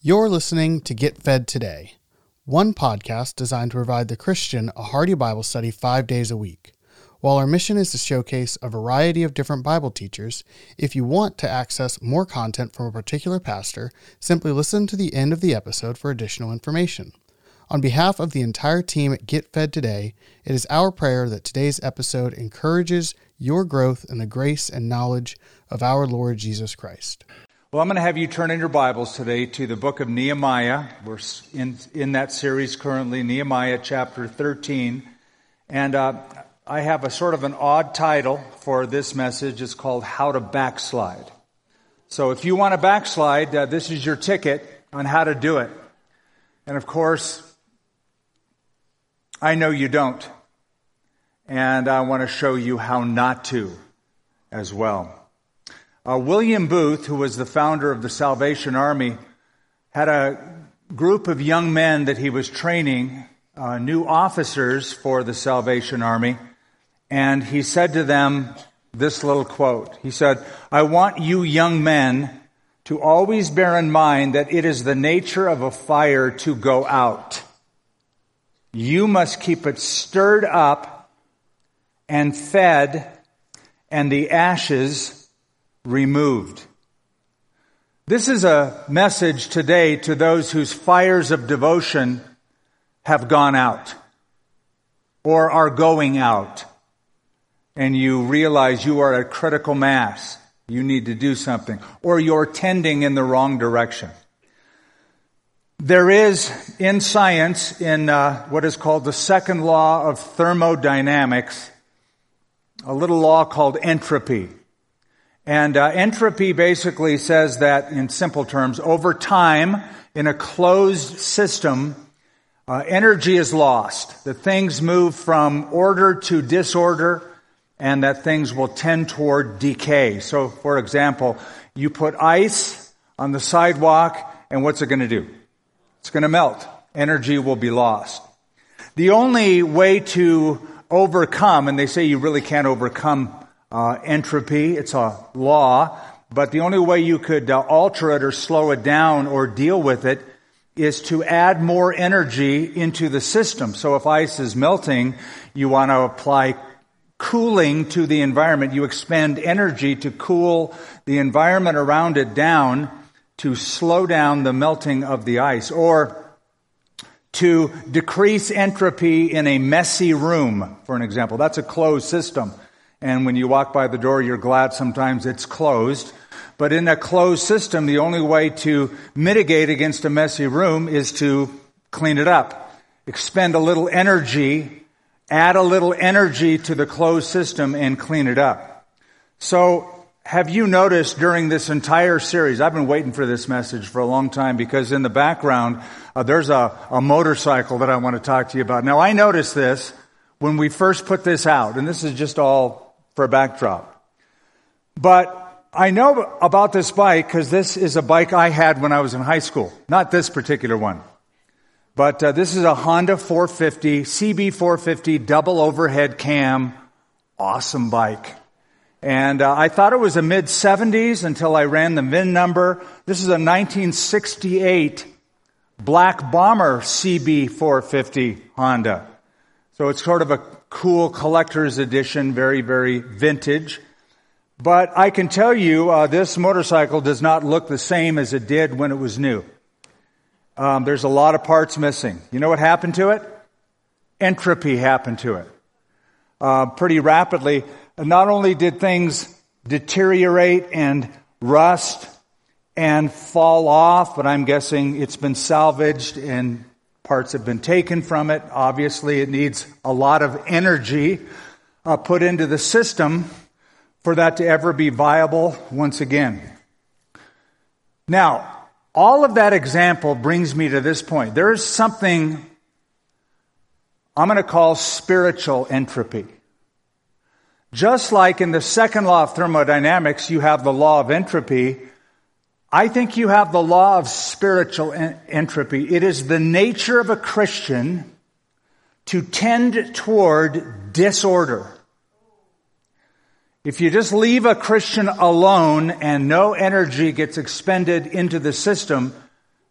You're listening to Get Fed Today, one podcast designed to provide the Christian a hearty Bible study 5 days a week. While our mission is to showcase a variety of different Bible teachers, if you want to access more content from a particular pastor, simply listen to the end of the episode for additional information. On behalf of the entire team at Get Fed Today, it is our prayer that today's episode encourages your growth in the grace and knowledge of our Lord Jesus Christ. Well, I'm going to have you turn in your Bibles today to the book of Nehemiah. We're in that series currently, Nehemiah chapter 13. And I have a sort of an odd title for this message. It's called How to Backslide. So if you want to backslide, this is your ticket on how to do it. And of course, I know you don't. And I want to show you how not to as well. William Booth, who was the founder of the Salvation Army, had a group of young men that he was training, new officers for the Salvation Army, and he said to them this little quote. He said, "I want you young men to always bear in mind that it is the nature of a fire to go out. You must keep it stirred up and fed, and the ashes removed." This is a message today to those whose fires of devotion have gone out or are going out, and you realize you are at critical mass. You need to do something, or you're tending in the wrong direction. There is in science, in what is called the second law of thermodynamics, a little law called entropy. And entropy basically says that, in simple terms, over time, in a closed system, energy is lost. That things move from order to disorder, and that things will tend toward decay. So, for example, you put ice on the sidewalk, and what's it going to do? It's going to melt. Energy will be lost. The only way to overcome, and they say you really can't overcome entropy, it's a law, but the only way you could alter it or slow it down or deal with it is to add more energy into the system. So if ice is melting, you want to apply cooling to the environment. You expend energy to cool the environment around it down to slow down the melting of the ice, or to decrease entropy in a messy room, for an example. That's a closed system. And when you walk by the door, you're glad sometimes it's closed. But in a closed system, the only way to mitigate against a messy room is to clean it up. Expend a little energy, add a little energy to the closed system and clean it up. So have you noticed during this entire series, I've been waiting for this message for a long time, because in the background, there's a motorcycle that I want to talk to you about. Now, I noticed this when we first put this out, and this is just all for a backdrop. But I know about this bike because this is a bike I had when I was in high school. Not this particular one. But this is a Honda 450, CB450, double overhead cam. Awesome bike. And I thought it was a mid-70s until I ran the VIN number. This is a 1968 Black Bomber CB450 Honda. So it's sort of a cool collector's edition, very, very vintage. But I can tell you, this motorcycle does not look the same as it did when it was new. There's a lot of parts missing. You know what happened to it? Entropy happened to it. Pretty rapidly. Not only did things deteriorate and rust and fall off, but I'm guessing it's been salvaged and parts have been taken from it. Obviously, it needs a lot of energy put into the system for that to ever be viable once again. Now, all of that example brings me to this point. There is something I'm going to call spiritual entropy. Just like in the second law of thermodynamics, you have the law of entropy, I think you have the law of spiritual entropy. It is the nature of a Christian to tend toward disorder. If you just leave a Christian alone and no energy gets expended into the system,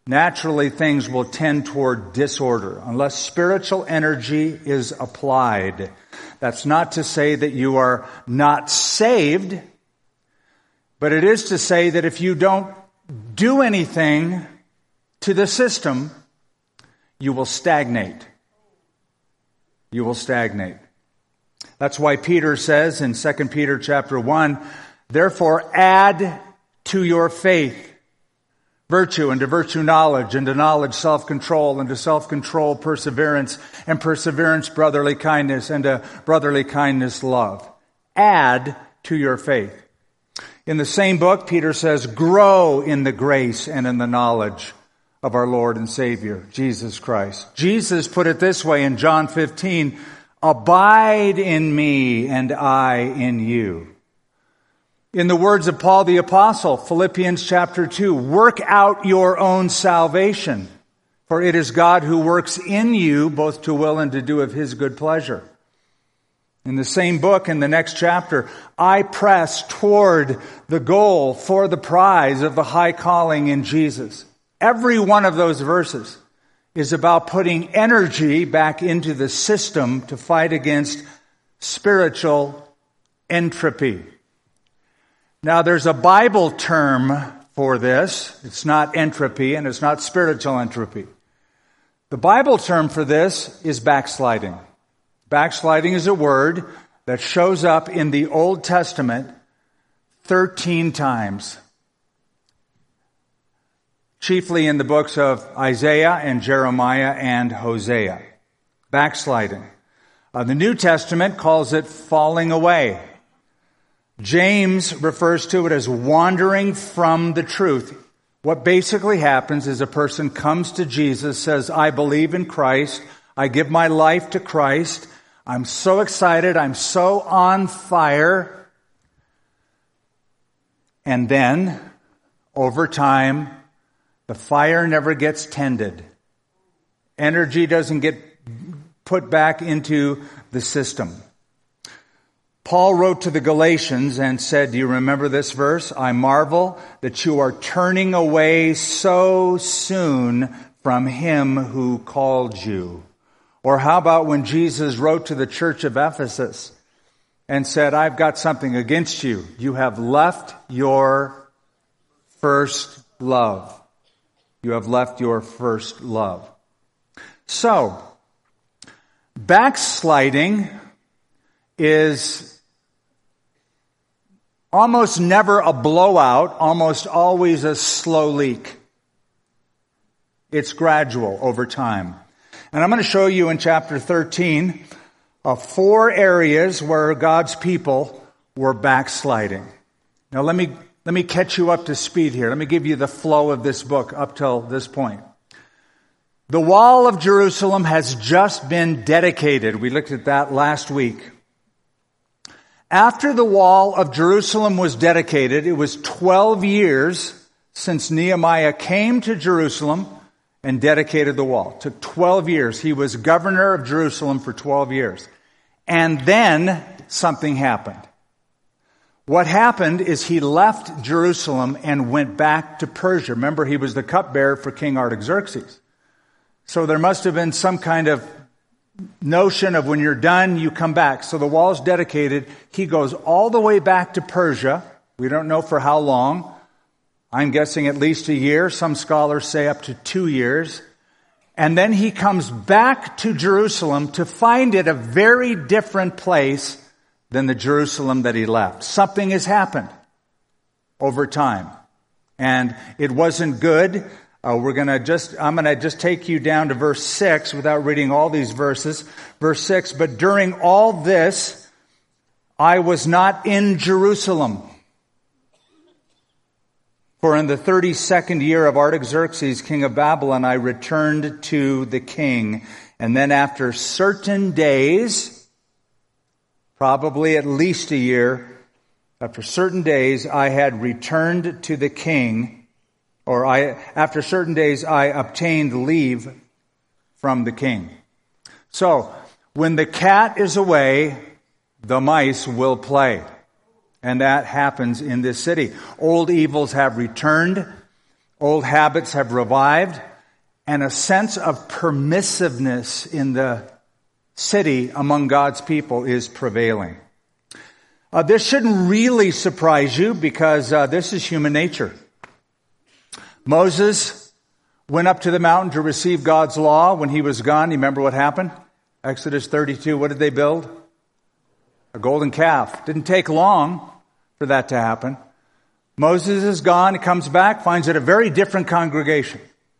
naturally things will tend toward disorder unless spiritual energy is applied. That's not to say that you are not saved, but it is to say that if you don't do anything to the system, you will stagnate. You will stagnate. That's why Peter says in 2 Peter chapter 1, therefore add to your faith virtue, and to virtue knowledge, and to knowledge self-control, and to self-control perseverance, and perseverance brotherly kindness, and to brotherly kindness love. Add to your faith. In the same book, Peter says, grow in the grace and in the knowledge of our Lord and Savior, Jesus Christ. Jesus put it this way in John 15, abide in me and I in you. In the words of Paul the Apostle, Philippians chapter 2, work out your own salvation, for it is God who works in you both to will and to do of his good pleasure. In the same book, in the next chapter, I press toward the goal for the prize of the high calling in Jesus. Every one of those verses is about putting energy back into the system to fight against spiritual entropy. Now, there's a Bible term for this. It's not entropy and it's not spiritual entropy. The Bible term for this is backsliding. Backsliding is a word that shows up in the Old Testament 13 times. Chiefly in the books of Isaiah and Jeremiah and Hosea. Backsliding. The New Testament calls it falling away. James refers to it as wandering from the truth. What basically happens is a person comes to Jesus, says, I believe in Christ. I give my life to Christ. I'm so excited. I'm so on fire. And then, over time, the fire never gets tended. Energy doesn't get put back into the system. Paul wrote to the Galatians and said, do you remember this verse? I marvel that you are turning away so soon from him who called you. Or how about when Jesus wrote to the church of Ephesus and said, I've got something against you. You have left your first love. You have left your first love. So, backsliding is almost never a blowout, almost always a slow leak. It's gradual over time. And I'm going to show you in chapter 13 4 areas where God's people were backsliding. Now let me catch you up to speed here. Let me give you the flow of this book up till this point. The wall of Jerusalem has just been dedicated. We looked at that last week. After the wall of Jerusalem was dedicated, it was 12 years since Nehemiah came to Jerusalem and dedicated the wall. It took 12 years. He was governor of Jerusalem for 12 years. And then something happened. What happened is he left Jerusalem and went back to Persia. Remember, he was the cupbearer for King Artaxerxes. So there must have been some kind of notion of when you're done, you come back. So the wall's dedicated. He goes all the way back to Persia. We don't know for how long. I'm guessing at least a year. Some scholars say up to 2 years. And then he comes back to Jerusalem to find it a very different place than the Jerusalem that he left. Something has happened over time. And it wasn't good. I'm going to just take you down to verse 6 without reading all these verses. Verse 6, but during all this, I was not in Jerusalem. For in the 32nd year of Artaxerxes, king of Babylon, I returned to the king. And then after certain days, probably at least a year, after certain days, I had returned to the king. After certain days, I obtained leave from the king. So, when the cat is away, the mice will play. And that happens in this city. Old evils have returned. Old habits have revived, and a sense of permissiveness in the city among God's people is prevailing. This shouldn't really surprise you because this is human nature. Moses went up to the mountain to receive God's law. When he was gone, you remember what happened? Exodus 32, what did they build? A golden calf. Didn't take long for that to happen. Moses is gone, he comes back, finds it a very different congregation.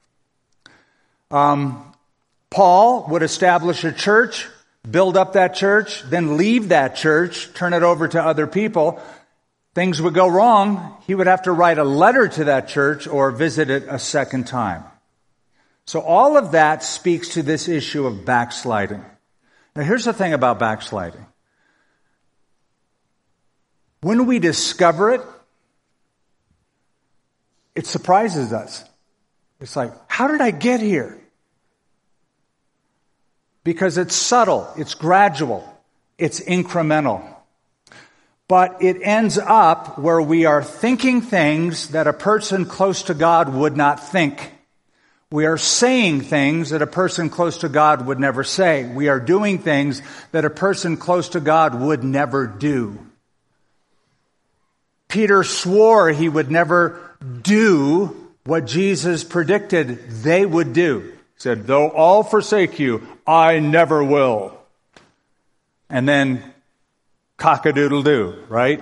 Paul would establish a church, build up that church, then leave that church, turn it over to other people. Things would go wrong. He would have to write a letter to that church or visit it a second time. So all of that speaks to this issue of backsliding. Now here's the thing about backsliding. When we discover it, it surprises us. It's like, how did I get here? Because it's subtle, it's gradual, it's incremental. But it ends up where we are thinking things that a person close to God would not think. We are saying things that a person close to God would never say. We are doing things that a person close to God would never do. Peter swore he would never do what Jesus predicted they would do. He said, though all forsake you, I never will. And then cock-a-doodle-doo, right?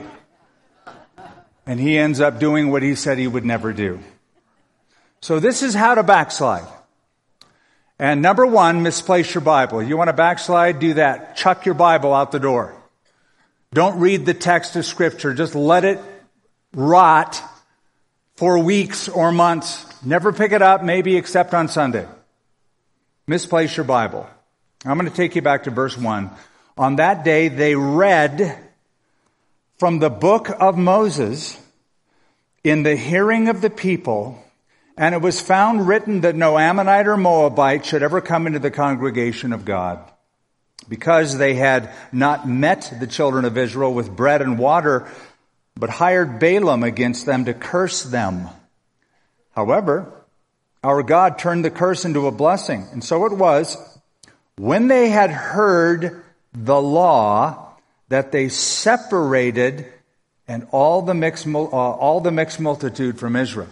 And he ends up doing what he said he would never do. So this is how to backslide. And number one, misplace your Bible. You want to backslide? Do that. Chuck your Bible out the door. Don't read the text of Scripture. Just let it rot for weeks or months. Never pick it up, maybe except on Sunday. Misplace your Bible. I'm going to take you back to verse 1. On that day, they read from the book of Moses in the hearing of the people, and it was found written that no Ammonite or Moabite should ever come into the congregation of God, because they had not met the children of Israel with bread and water, but hired Balaam against them to curse them. However, our God turned the curse into a blessing. And so it was, when they had heard the law, that they separated and all the mixed multitude from Israel.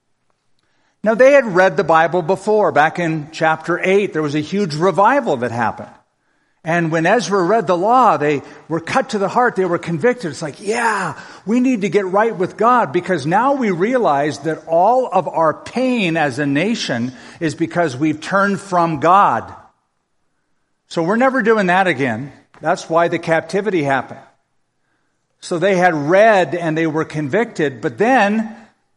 Now they had read the Bible before. Back in chapter 8, there was a huge revival that happened. And when Ezra read the law, they were cut to the heart. They were convicted. It's like, yeah, we need to get right with God, because now we realize that all of our pain as a nation is because we've turned from God. So we're never doing that again. That's why the captivity happened. So they had read and they were convicted. But then,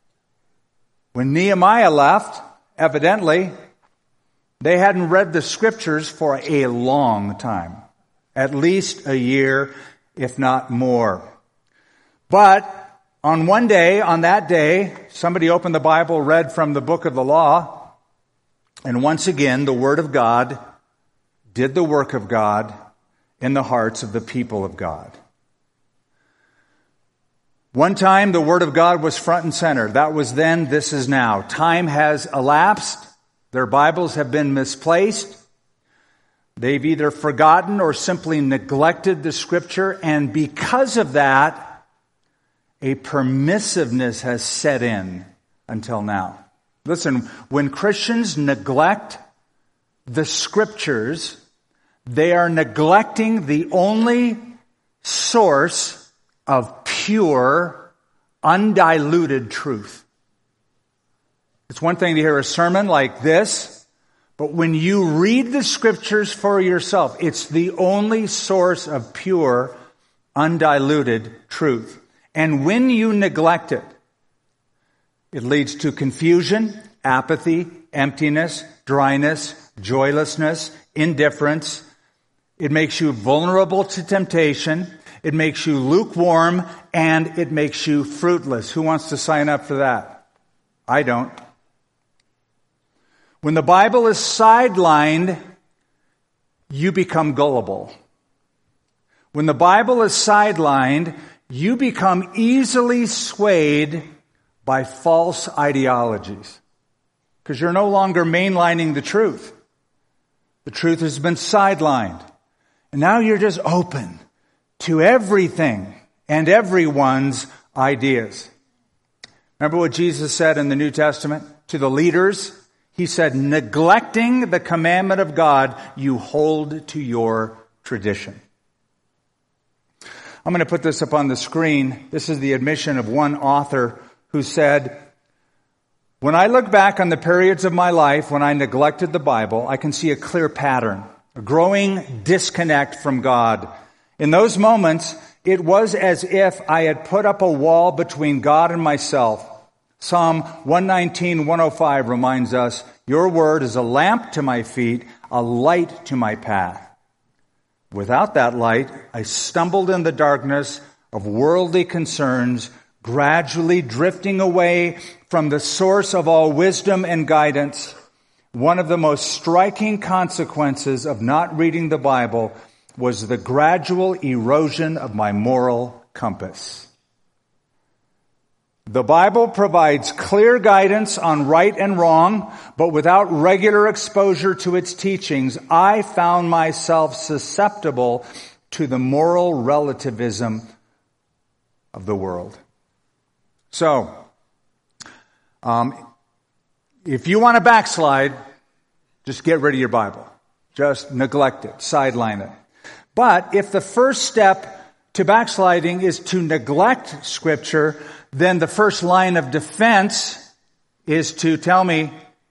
when Nehemiah left, evidently, they hadn't read the Scriptures for a long time. At least a year, if not more. But on that day, somebody opened the Bible, read from the book of the law, and once again, the Word of God did the work of God in the hearts of the people of God. One time, the Word of God was front and center. That was then, this is now. Time has elapsed. Their Bibles have been misplaced. They've either forgotten or simply neglected the Scripture, and because of that, a permissiveness has set in until now. Listen, when Christians neglect the Scriptures, they are neglecting the only source of pure, undiluted truth. It's one thing to hear a sermon like this, but when you read the Scriptures for yourself, it's the only source of pure, undiluted truth. And when you neglect it, it leads to confusion, apathy, emptiness, dryness, joylessness, indifference. It makes you vulnerable to temptation. It makes you lukewarm, and it makes you fruitless. Who wants to sign up for that? I don't. When the Bible is sidelined, you become gullible. When the Bible is sidelined, you become easily swayed by false ideologies. Because you're no longer mainlining the truth. The truth has been sidelined. And now you're just open to everything and everyone's ideas. Remember what Jesus said in the New Testament to the leaders? He said, neglecting the commandment of God, you hold to your tradition. I'm going to put this up on the screen. This is the admission of one author who said, when I look back on the periods of my life when I neglected the Bible, I can see a clear pattern, a growing disconnect from God. In those moments, it was as if I had put up a wall between God and myself. Psalm 119:105 reminds us, your word is a lamp to my feet, a light to my path. Without that light, I stumbled in the darkness of worldly concerns, gradually drifting away from the source of all wisdom and guidance. One of the most striking consequences of not reading the Bible was the gradual erosion of my moral compass. The Bible provides clear guidance on right and wrong, but without regular exposure to its teachings, I found myself susceptible to the moral relativism of the world. So, if you want to backslide, just get rid of your Bible. Just neglect it, sideline it. But if the first step to backsliding is to neglect Scripture, then the first line of defense is to tell me,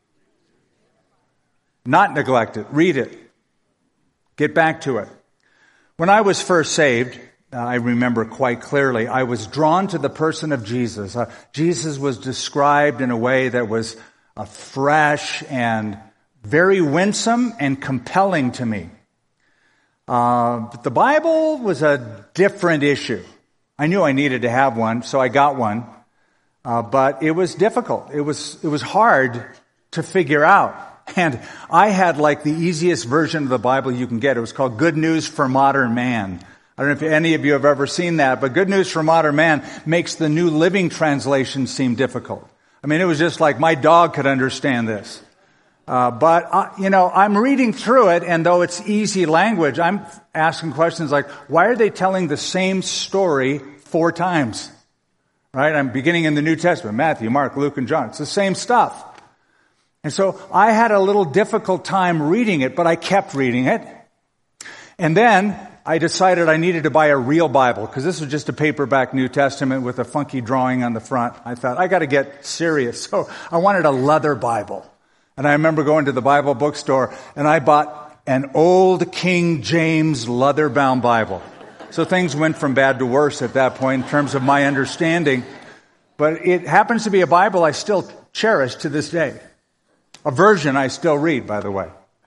not neglect it, read it, get back to it. When I was first saved, I remember quite clearly, I was drawn to the person of Jesus. Jesus was described in a way that was fresh and very winsome and compelling to me. But the Bible was a different issue. I knew I needed to have one, so I got one. But it was difficult. It was hard to figure out. And I had like the easiest version of the Bible you can get. It was called Good News for Modern Man. I don't know if any of you have ever seen that, but Good News for Modern Man makes the New Living Translation seem difficult. I mean, it was just like my dog could understand this. But I'm reading through it, and though it's easy language, I'm asking questions like, why are they telling the same story 4 times? Right? I'm beginning in the New Testament, Matthew, Mark, Luke, and John. It's the same stuff. And so I had a little difficult time reading it, but I kept reading it. And then I decided I needed to buy a real Bible, because this was just a paperback New Testament with a funky drawing on the front. I thought, I got to get serious. So I wanted a leather Bible. And I remember going to the Bible bookstore, and I bought an old King James leather-bound Bible. So things went from bad to worse at that point in terms of my understanding. But it happens to be a Bible I still cherish to this day. A version I still read, by the way.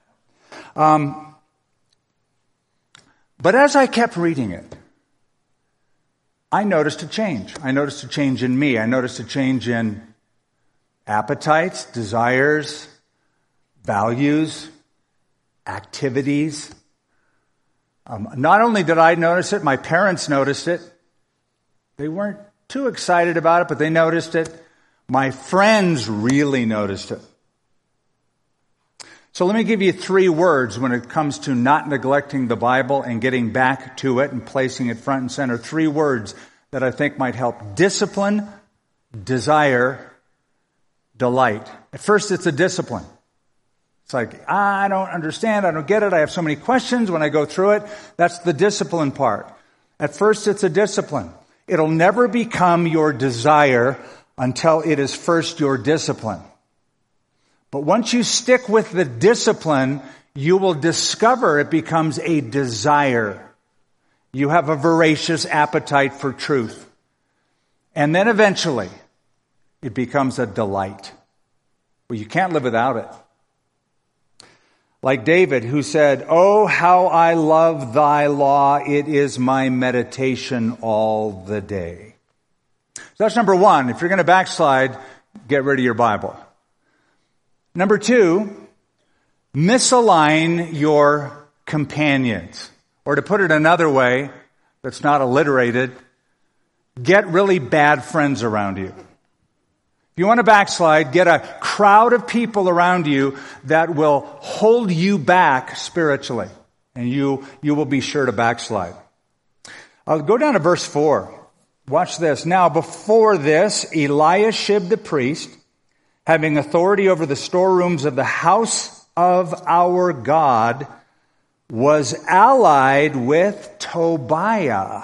But as I kept reading it, I noticed a change. I noticed a change in me. I noticed a change in appetites, desires, values, activities. Not only did I notice it, my parents noticed it. They weren't too excited about it, but they noticed it. My friends really noticed it. So let me give you 3 words when it comes to not neglecting the Bible and getting back to it and placing it front and center. 3 words that I think might help. Discipline, desire, delight. At first, it's a discipline. It's like, I don't understand, I don't get it, I have so many questions when I go through it. That's the discipline part. At first, it's a discipline. It'll never become your desire until it is first your discipline. But once you stick with the discipline, you will discover it becomes a desire. You have a voracious appetite for truth. And then eventually, it becomes a delight. Well, you can't live without it. Like David, who said, "Oh, how I love thy law. It is my meditation all the day." So that's number 1. If you're going to backslide, get rid of your Bible. Number 2, misalign your companions. Or to put it another way, that's not alliterated, get really bad friends around you. If you want to backslide, get a crowd of people around you that will hold you back spiritually, and you will be sure to backslide. I'll go down to verse 4. Watch this. Now, before this, Eliashib the priest, having authority over the storerooms of the house of our God, was allied with Tobiah.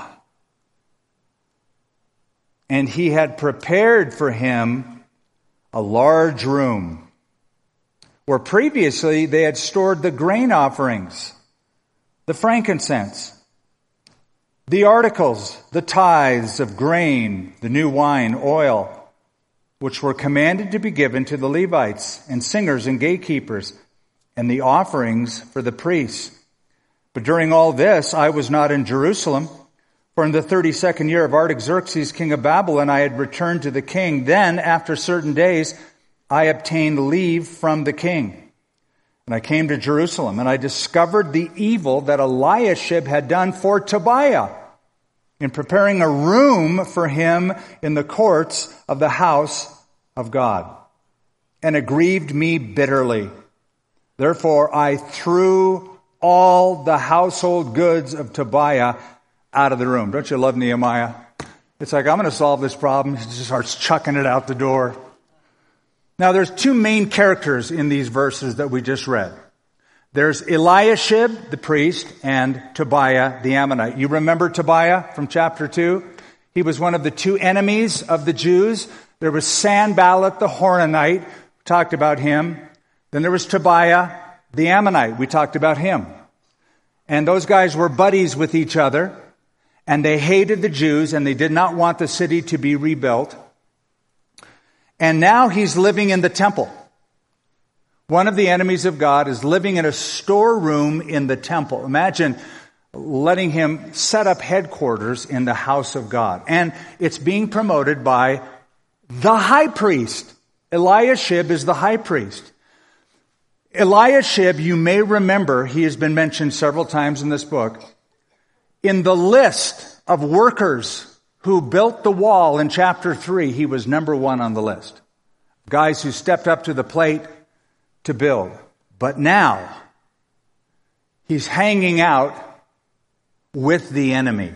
And he had prepared for him a large room, where previously they had stored the grain offerings, the frankincense, the articles, the tithes of grain, the new wine, oil, which were commanded to be given to the Levites and singers and gatekeepers, and the offerings for the priests. But during all this, I was not in Jerusalem, for in the 32nd year of Artaxerxes, king of Babylon, I had returned to the king. Then, after certain days, I obtained leave from the king. And I came to Jerusalem, and I discovered the evil that Eliashib had done for Tobiah in preparing a room for him in the courts of the house of God. And it grieved me bitterly. Therefore, I threw all the household goods of Tobiah out of the room. Don't you love Nehemiah? It's like, I'm going to solve this problem. He just starts chucking it out the door. Now, there's two main characters in these verses that we just read. There's Eliashib, the priest, and Tobiah, the Ammonite. You remember Tobiah from chapter 2? He was one of the two enemies of the Jews. There was Sanballat, the Horonite. We talked about him. Then there was Tobiah, the Ammonite. We talked about him. And those guys were buddies with each other. And they hated the Jews, and they did not want the city to be rebuilt. And now he's living in the temple. One of the enemies of God is living in a storeroom in the temple. Imagine letting him set up headquarters in the house of God. And it's being promoted by the high priest. Eliashib is the high priest. Eliashib, you may remember, he has been mentioned several times in this book. In the list of workers who built the wall in chapter 3, he was number one on the list. Guys who stepped up to the plate to build. But now, he's hanging out with the enemy.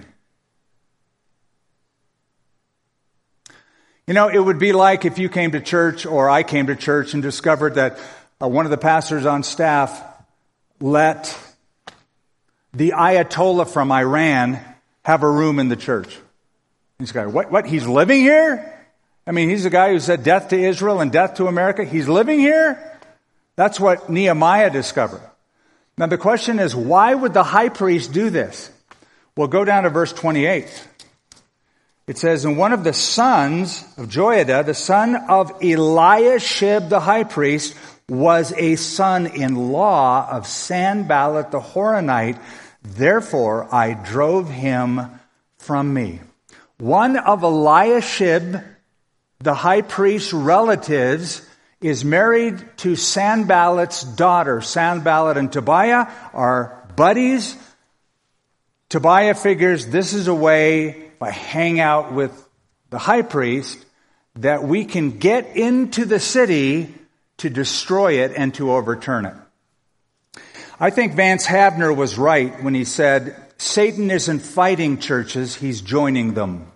You know, it would be like if you came to church, or I came to church and discovered that one of the pastors on staff let the Ayatollah from Iran have a room in the church. He's got, what? He's living here? I mean, he's the guy who said death to Israel and death to America. He's living here? That's what Nehemiah discovered. Now the question is, why would the high priest do this? Well, go down to verse 28. It says, and one of the sons of Joiada, the son of Eliashib the high priest, was a son-in-law of Sanballat the Horonite. Therefore, I drove him from me. One of Eliashib, the high priest's relatives, is married to Sanballat's daughter. Sanballat and Tobiah are buddies. Tobiah figures this is a way, if I hang out with the high priest, that we can get into the city to destroy it and to overturn it. I think Vance Havner was right when he said, Satan isn't fighting churches, he's joining them.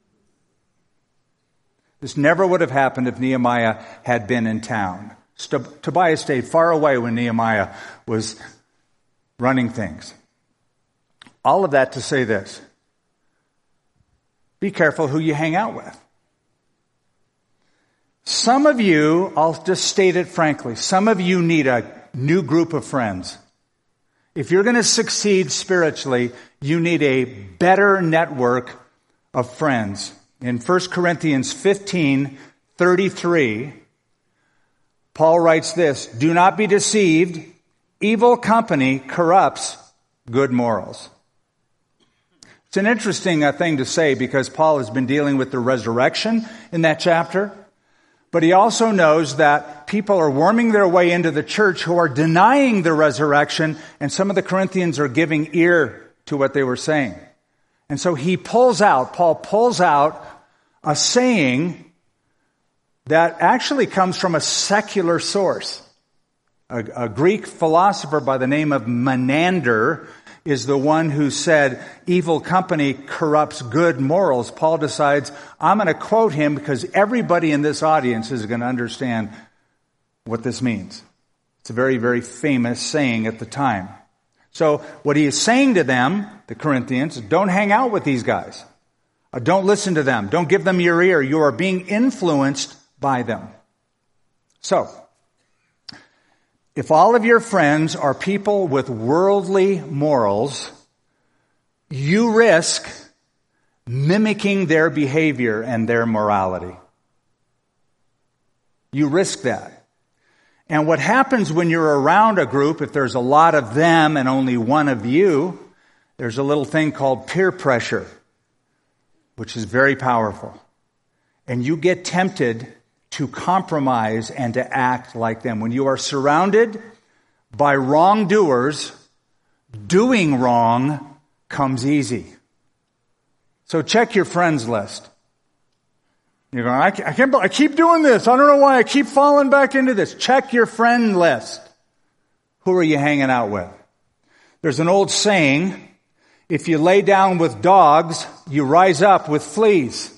This never would have happened if Nehemiah had been in town. Tobiah stayed far away when Nehemiah was running things. All of that to say this. Be careful who you hang out with. Some of you, I'll just state it frankly, some of you need a new group of friends. If you're going to succeed spiritually, you need a better network of friends. In 1 Corinthians 15:33, Paul writes this, do not be deceived, evil company corrupts good morals. It's an interesting thing to say because Paul has been dealing with the resurrection in that chapter. But he also knows that people are worming their way into the church who are denying the resurrection, and some of the Corinthians are giving ear to what they were saying. And so Paul pulls out a saying that actually comes from a secular source. A Greek philosopher by the name of Menander is the one who said, evil company corrupts good morals. Paul decides, I'm going to quote him because everybody in this audience is going to understand what this means. It's a very, very famous saying at the time. So what he is saying to them, the Corinthians, don't hang out with these guys. Don't listen to them. Don't give them your ear. You are being influenced by them. So, if all of your friends are people with worldly morals, you risk mimicking their behavior and their morality. You risk that. And what happens when you're around a group, if there's a lot of them and only one of you, there's a little thing called peer pressure, which is very powerful. And you get tempted to compromise and to act like them. When you are surrounded by wrongdoers, doing wrong comes easy. So check your friends list. You're going, I keep doing this. I don't know why I keep falling back into this. Check your friend list. Who are you hanging out with? There's an old saying, if you lay down with dogs, you rise up with fleas.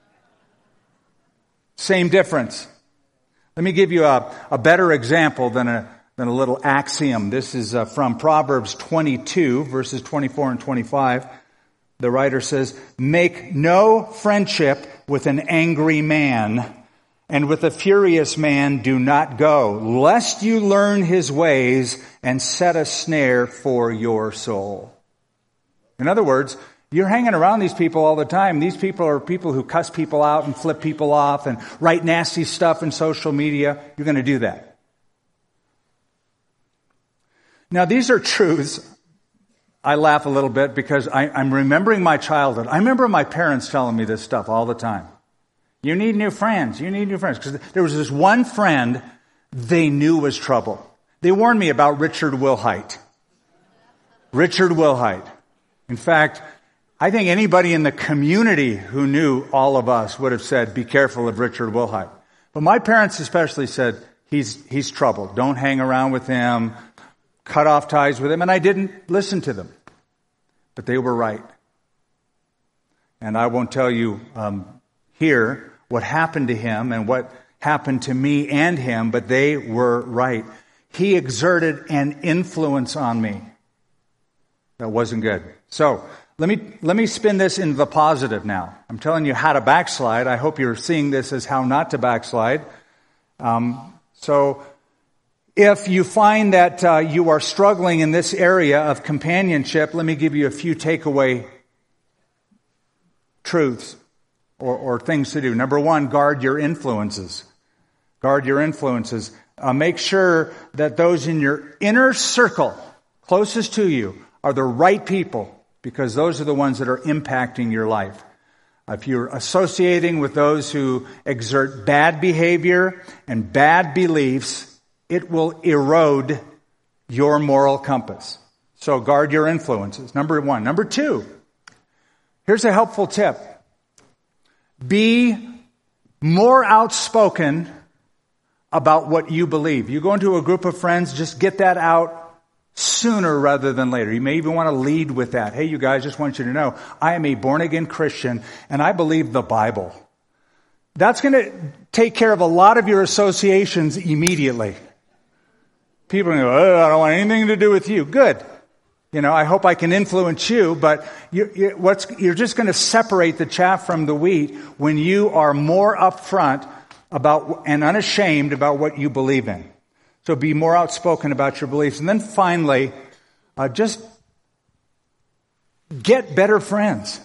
Same difference. Let me give you a better example than a little axiom. This is from Proverbs 22, verses 24 and 25. The writer says, make no friendship with an angry man, and with a furious man do not go, lest you learn his ways and set a snare for your soul. In other words, you're hanging around these people all the time. These people are people who cuss people out and flip people off and write nasty stuff in social media. You're going to do that. Now, these are truths. I laugh a little bit because I'm remembering my childhood. I remember my parents telling me this stuff all the time. You need new friends. You need new friends. Because there was this one friend they knew was trouble. They warned me about Richard Wilhite. Richard Wilhite. In fact, I think anybody in the community who knew all of us would have said, be careful of Richard Wilhite. But my parents especially said, he's trouble. Don't hang around with him. Cut off ties with him. And I didn't listen to them. But they were right. And I won't tell you here what happened to him and what happened to me and him, but they were right. He exerted an influence on me that wasn't good. So, let me spin this into the positive now. I'm telling you how to backslide. I hope you're seeing this as how not to backslide. So if you find that you are struggling in this area of companionship, let me give you a few takeaway truths or things to do. Number one, guard your influences. Guard your influences. Make sure that those in your inner circle, closest to you, are the right people, because those are the ones that are impacting your life. If you're associating with those who exert bad behavior and bad beliefs, it will erode your moral compass. So guard your influences. Number one. Number two, here's a helpful tip. Be more outspoken about what you believe. You go into a group of friends, just get that out sooner rather than later. You may even want to lead with that. Hey, you guys, just want you to know, I am a born-again Christian, and I believe the Bible. That's going to take care of a lot of your associations immediately. People are going to go, oh, I don't want anything to do with you. Good. I hope I can influence you, but you're just going to separate the chaff from the wheat when you are more upfront about and unashamed about what you believe in. So be more outspoken about your beliefs. And then finally, just get better friends.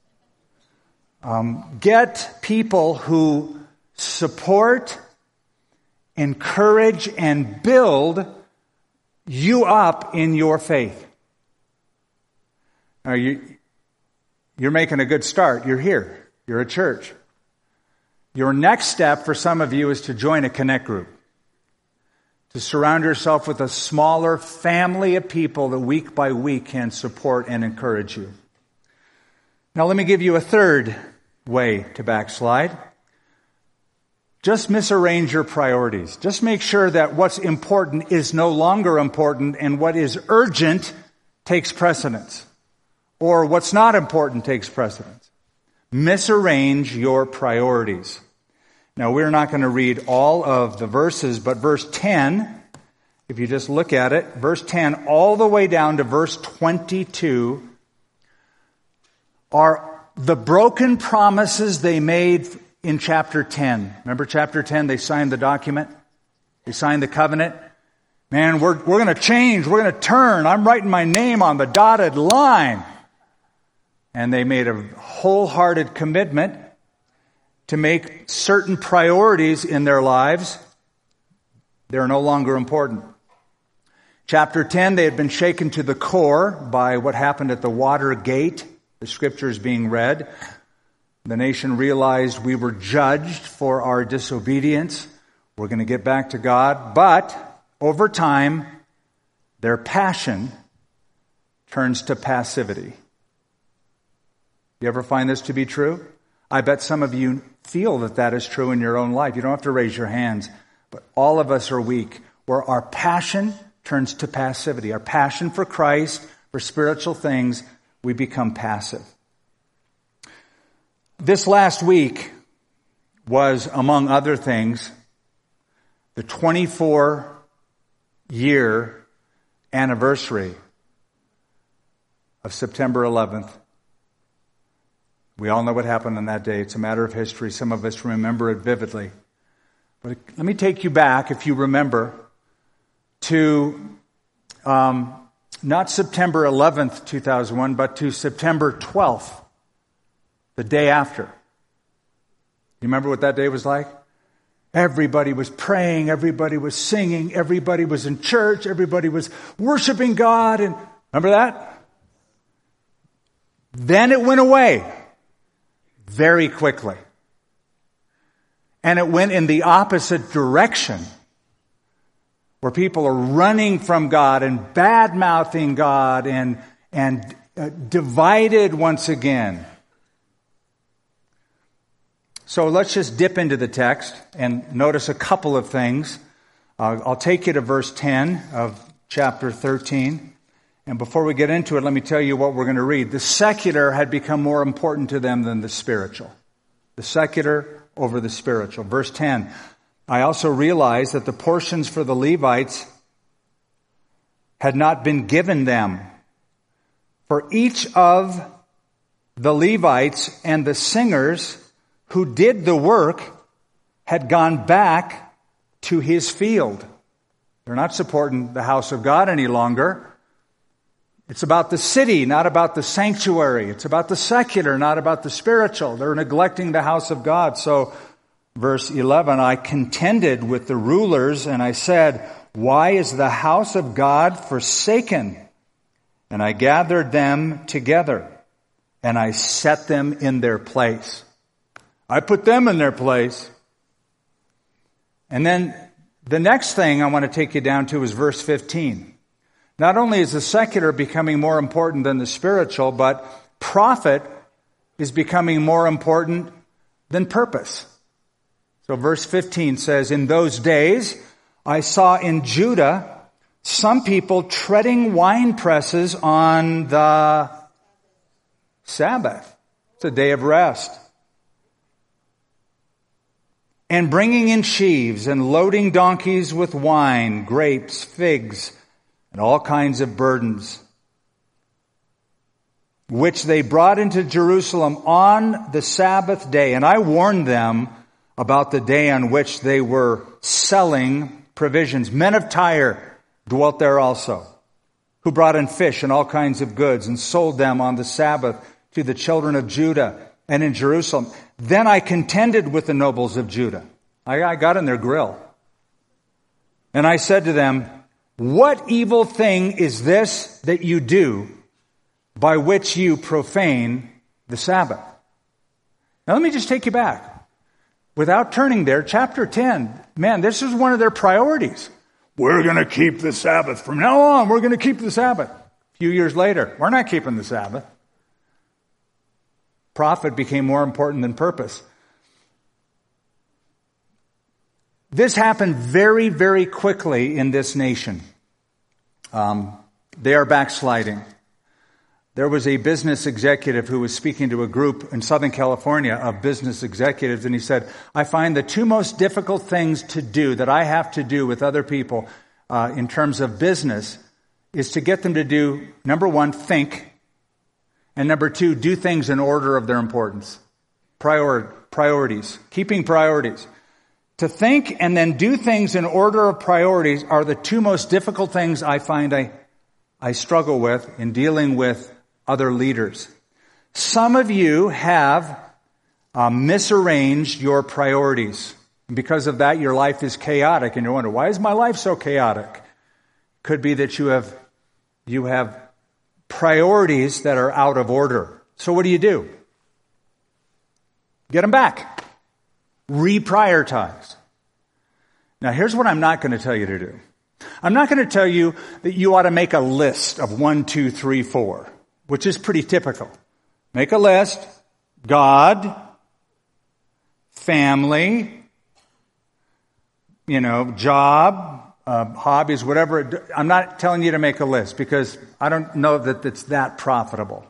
Get people who support, encourage, and build you up in your faith. Now, you're making a good start. You're here. You're a church. Your next step for some of you is to join a connect group. To surround yourself with a smaller family of people that week by week can support and encourage you. Now let me give you a third way to backslide. just misarrange your priorities. Just make sure that what's important is no longer important and what is urgent takes precedence. Or what's not important takes precedence. Misarrange your priorities. Now, we're not going to read all of the verses, but verse 10, if you just look at it, verse 10 all the way down to verse 22 are the broken promises they made in chapter 10. Remember chapter 10, they signed the document? They signed the covenant? Man, we're going to change. We're going to turn. I'm writing my name on the dotted line. And they made a wholehearted commitment to make certain priorities in their lives. They're no longer important. Chapter 10, they had been shaken to the core by what happened at the Watergate, the scriptures being read. The nation realized we were judged for our disobedience. We're going to get back to God. But over time, their passion turns to passivity. You ever find this to be true? I bet some of you feel that that is true in your own life. You don't have to raise your hands. But all of us are weak, where our passion turns to passivity. Our passion for Christ, for spiritual things, we become passive. This last week was, among other things, the 24-year anniversary of September 11th. We all know what happened on that day. It's a matter of history. Some of us remember it vividly. But let me take you back, if you remember, to not September 11th, 2001, but to September 12th, the day after. You remember what that day was like? Everybody was praying, everybody was singing, everybody was in church, everybody was worshiping God. And remember that? Then it went away very quickly. And it went in the opposite direction, where people are running from God and bad-mouthing God and divided once again. So let's just dip into the text and notice a couple of things. I'll take you to verse 10 of chapter 13. And before we get into it, let me tell you what we're going to read. The secular had become more important to them than the spiritual. The secular over the spiritual. Verse 10, I also realized that the portions for the Levites had not been given them. For each of the Levites and the singers who did the work had gone back to his field. They're not supporting the house of God any longer. It's about the city, not about the sanctuary. It's about the secular, not about the spiritual. They're neglecting the house of God. So, verse 11, I contended with the rulers and I said, why is the house of God forsaken? And I gathered them together and I set them in their place. I put them in their place. And then the next thing I want to take you down to is verse 15. Not only is the secular becoming more important than the spiritual, but profit is becoming more important than purpose. So verse 15 says, in those days I saw in Judah some people treading wine presses on the Sabbath. It's a day of rest. And bringing in sheaves and loading donkeys with wine, grapes, figs, and all kinds of burdens, which they brought into Jerusalem on the Sabbath day. And I warned them about the day on which they were selling provisions. Men of Tyre dwelt there also, who brought in fish and all kinds of goods and sold them on the Sabbath to the children of Judah and in Jerusalem. Then I contended with the nobles of Judah. I got in their grill. And I said to them, what evil thing is this that you do by which you profane the Sabbath? Now let me just take you back. Without turning there, chapter 10, man, this is one of their priorities. We're going to keep the Sabbath. From now on, we're going to keep the Sabbath. A few years later, we're not keeping the Sabbath. Profit became more important than purpose. This happened very, very quickly in this nation. They are backsliding. There was a business executive who was speaking to a group in Southern California of business executives, and he said, I find the two most difficult things to do that I have to do with other people in terms of business is to get them to do, number one, think, and number two, do things in order of their importance. Priorities. Keeping priorities. To think and then do things in order of priorities are the two most difficult things I find I struggle with in dealing with other leaders. Some of you have misarranged your priorities. Because of that, your life is chaotic, and you wonder, why is my life so chaotic? Could be that you have priorities that are out of order. So what do? Get them back. Reprioritize. Now, here's what I'm not going to tell you to do. I'm not going to tell you that you ought to make a list of 1, 2, 3, 4, which is pretty typical. Make a list. God, family, job, hobbies, whatever. I'm not telling you to make a list because I don't know that it's that profitable.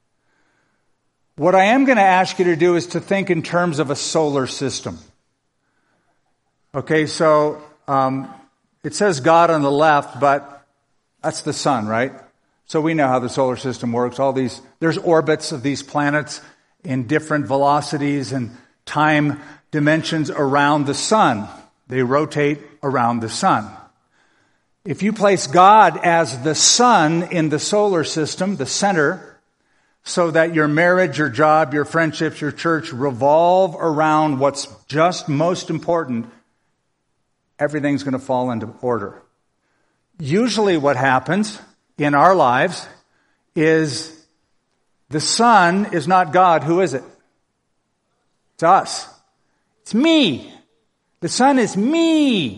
What I am going to ask you to do is to think in terms of a solar system. Okay, so it says God on the left, but that's the sun, right? So we know how the solar system works. There's orbits of these planets in different velocities and time dimensions around the sun. They rotate around the sun. If you place God as the sun in the solar system, the center, so that your marriage, your job, your friendships, your church revolve around what's just most important, everything's going to fall into order. Usually what happens in our lives is the sun is not God. Who is it? It's us. It's me. The sun is me.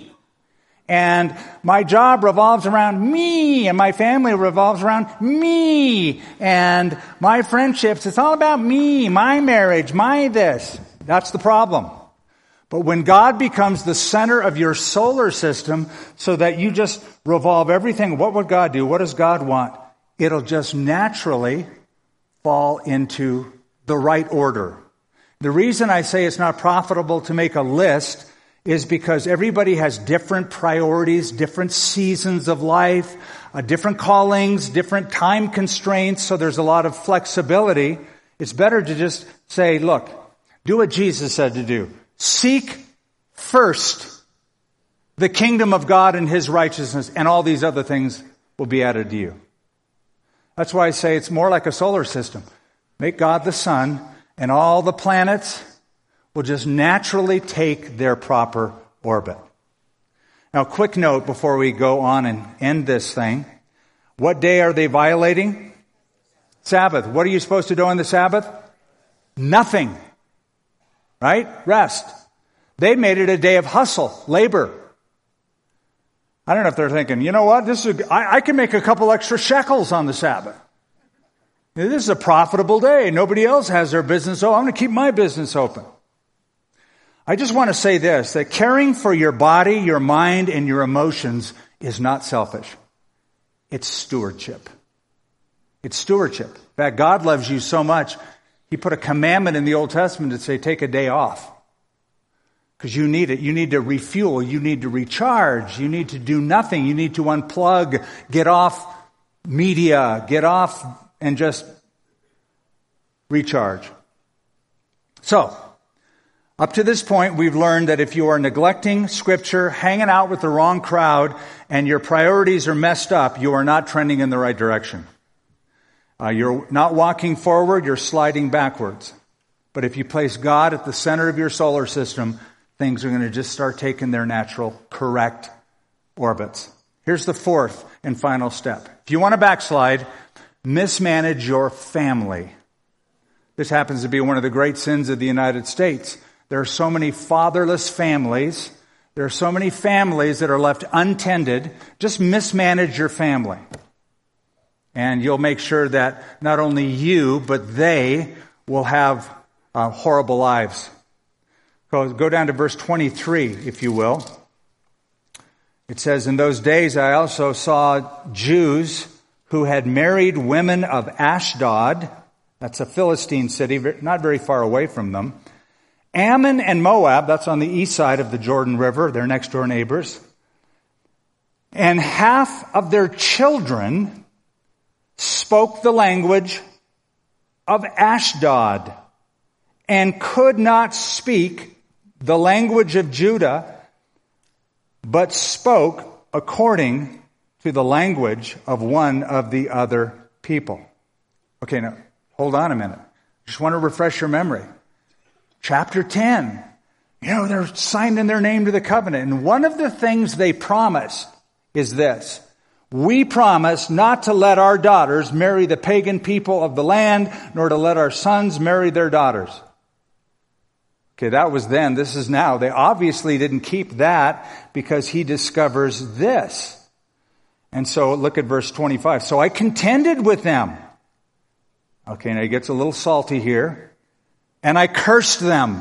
And my job revolves around me, and my family revolves around me, and my friendships, it's all about me, my marriage, my this. That's the problem. But when God becomes the center of your solar system so that you just revolve everything, what would God do? What does God want? It'll just naturally fall into the right order. The reason I say it's not profitable to make a list is because everybody has different priorities, different seasons of life, different callings, different time constraints, so there's a lot of flexibility. It's better to just say, look, do what Jesus said to do. Seek first the kingdom of God and His righteousness, and all these other things will be added to you. That's why I say it's more like a solar system. Make God the sun, and all the planets will just naturally take their proper orbit. Now, quick note before we go on and end this thing. What day are they violating? Sabbath. What are you supposed to do on the Sabbath? Nothing. Right? Rest. They made it a day of hustle, labor. I don't know if they're thinking, you know what? I can make a couple extra shekels on the Sabbath. This is a profitable day. Nobody else has their business open. I'm going to keep my business open. I just want to say this, that caring for your body, your mind, and your emotions is not selfish. It's stewardship. It's stewardship. In fact, God loves you so much, He put a commandment in the Old Testament to say, take a day off. Because you need it. You need to refuel. You need to recharge. You need to do nothing. You need to unplug, get off media, get off and just recharge. So, up to this point, we've learned that if you are neglecting Scripture, hanging out with the wrong crowd, and your priorities are messed up, you are not trending in the right direction. You're not walking forward, you're sliding backwards. But if you place God at the center of your solar system, things are going to just start taking their natural, correct orbits. Here's the fourth and final step. If you want to backslide, mismanage your family. This happens to be one of the great sins of the United States. There are so many fatherless families. There are so many families that are left untended. Just mismanage your family. And you'll make sure that not only you, but they will have horrible lives. Go down to verse 23, if you will. It says, in those days I also saw Jews who had married women of Ashdod. That's a Philistine city, not very far away from them. Ammon and Moab, that's on the east side of the Jordan River, they're next door neighbors. And half of their children spoke the language of Ashdod and could not speak the language of Judah, but spoke according to the language of one of the other people. Okay, now, hold on a minute. Just want to refresh your memory. Chapter 10. They're signing their name to the covenant. And one of the things they promised is this. We promise not to let our daughters marry the pagan people of the land, nor to let our sons marry their daughters. Okay, that was then. This is now. They obviously didn't keep that because he discovers this. And so look at verse 25. So I contended with them. Okay, now it gets a little salty here. And I cursed them.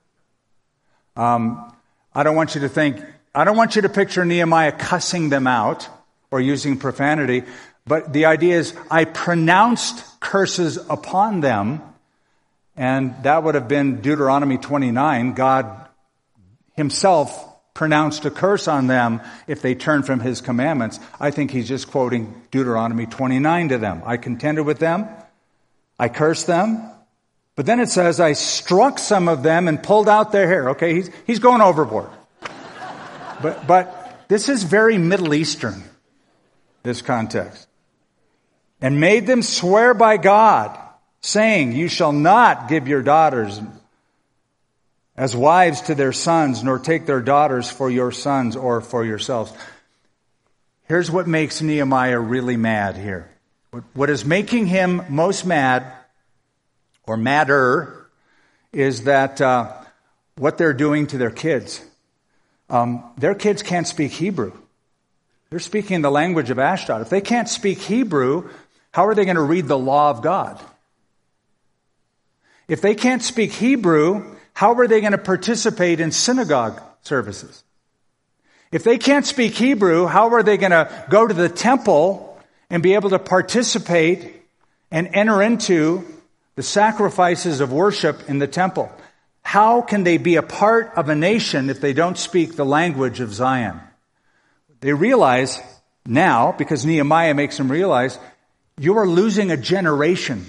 I don't want you to picture Nehemiah cussing them out or using profanity, but the idea is I pronounced curses upon them, and that would have been Deuteronomy 29. God himself pronounced a curse on them if they turned from his commandments. I think he's just quoting Deuteronomy 29 to them. I contended with them. I cursed them. But then it says, I struck some of them and pulled out their hair. Okay, he's going overboard. But this is very Middle Eastern, this context. And made them swear by God, saying, you shall not give your daughters as wives to their sons, nor take their daughters for your sons or for yourselves. Here's what makes Nehemiah really mad here. What is making him most mad, or madder, is that what they're doing to their kids. Their kids can't speak Hebrew. They're speaking the language of Ashdod. If they can't speak Hebrew, how are they going to read the law of God? If they can't speak Hebrew, how are they going to participate in synagogue services? If they can't speak Hebrew, how are they going to go to the temple and be able to participate and enter into the sacrifices of worship in the temple? How can they be a part of a nation if they don't speak the language of Zion? They realize now, because Nehemiah makes them realize, you are losing a generation.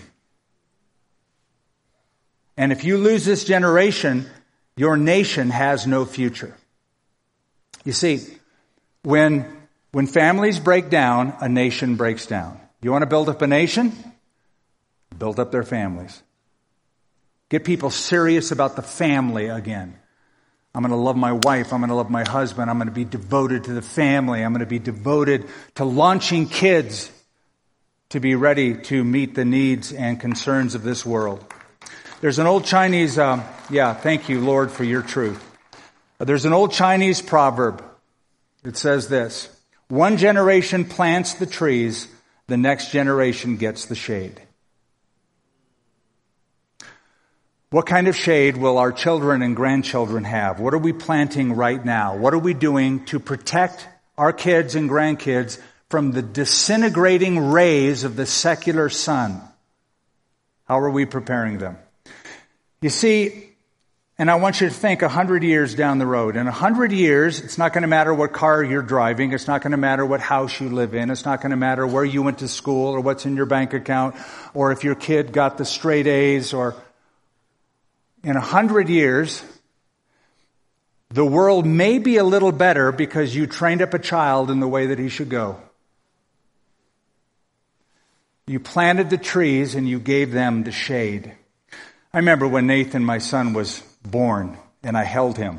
And if you lose this generation, your nation has no future. You see, when families break down, a nation breaks down. You want to build up a nation? Build up their families. Get people serious about the family again. I'm going to love my wife. I'm going to love my husband. I'm going to be devoted to the family. I'm going to be devoted to launching kids to be ready to meet the needs and concerns of this world. There's an old Chinese, thank you, Lord, for your truth. There's an old Chinese proverb. It says this: one generation plants the trees, the next generation gets the shade. What kind of shade will our children and grandchildren have? What are we planting right now? What are we doing to protect our kids and grandkids from the disintegrating rays of the secular sun? How are we preparing them? You see, and I want you to think 100 years down the road. In 100 years, it's not going to matter what car you're driving. It's not going to matter what house you live in. It's not going to matter where you went to school or what's in your bank account or if your kid got the straight A's or... In 100 years, the world may be a little better because you trained up a child in the way that he should go. You planted the trees and you gave them the shade. I remember when Nathan, my son, was born and I held him.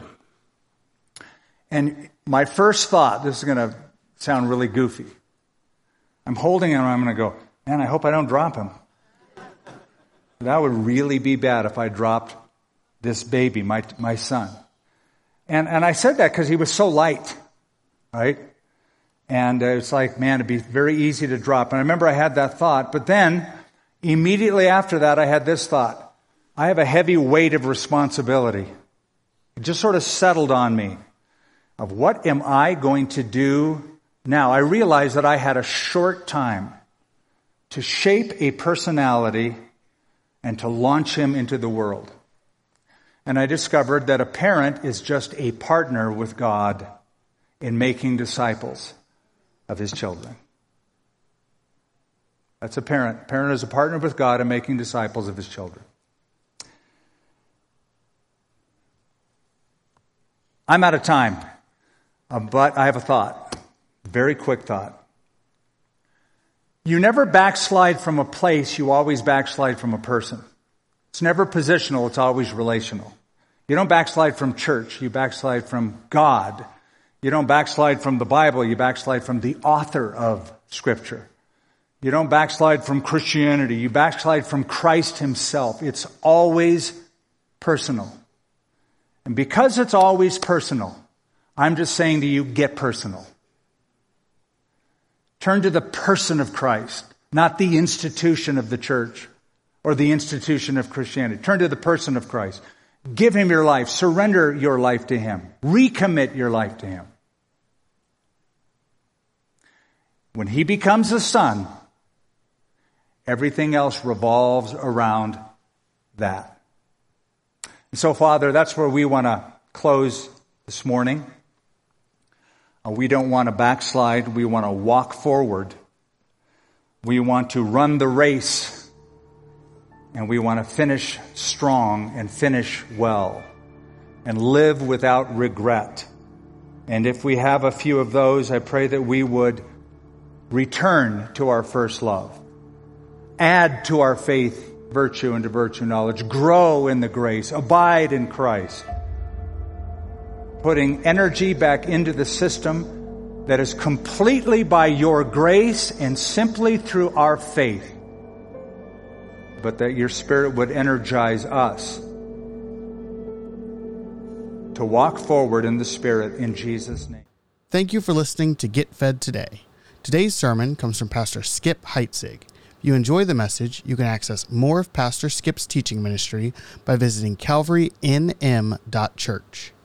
And my first thought, this is going to sound really goofy. I'm holding him and I'm going to go, man, I hope I don't drop him. That would really be bad if I dropped this baby, my son. And I said that because he was so light, right? And it's like, man, it'd be very easy to drop. And I remember I had that thought. But then, immediately after that, I had this thought. I have a heavy weight of responsibility. It just sort of settled on me. of what am I going to do now? I realized that I had a short time to shape a personality and to launch him into the world. And I discovered that a parent is just a partner with God in making disciples of his children. That's a parent. A parent is a partner with God in making disciples of his children. I'm out of time, but I have a thought. Very quick thought. You never backslide from a place, you always backslide from a person. It's never positional, it's always relational. You don't backslide from church, you backslide from God. You don't backslide from the Bible, you backslide from the author of Scripture. You don't backslide from Christianity, you backslide from Christ himself. It's always personal. And because it's always personal, I'm just saying to you, get personal. Turn to the person of Christ, not the institution of the church or the institution of Christianity. Turn to the person of Christ. Give him your life. Surrender your life to him. Recommit your life to him. When he becomes a son, everything else revolves around that. And so, Father, that's where we want to close this morning. We don't want to backslide. We want to walk forward. We want to run the race. And we want to finish strong and finish well. And live without regret. And if we have a few of those, I pray that we would return to our first love. Add to our faith virtue, and to virtue knowledge. Grow in the grace. Abide in Christ. Putting energy back into the system that is completely by your grace and simply through our faith. But that your Spirit would energize us to walk forward in the Spirit in Jesus' name. Thank you for listening to Get Fed Today. Today's sermon comes from Pastor Skip Heitzig. If you enjoy the message, you can access more of Pastor Skip's teaching ministry by visiting calvarynm.church.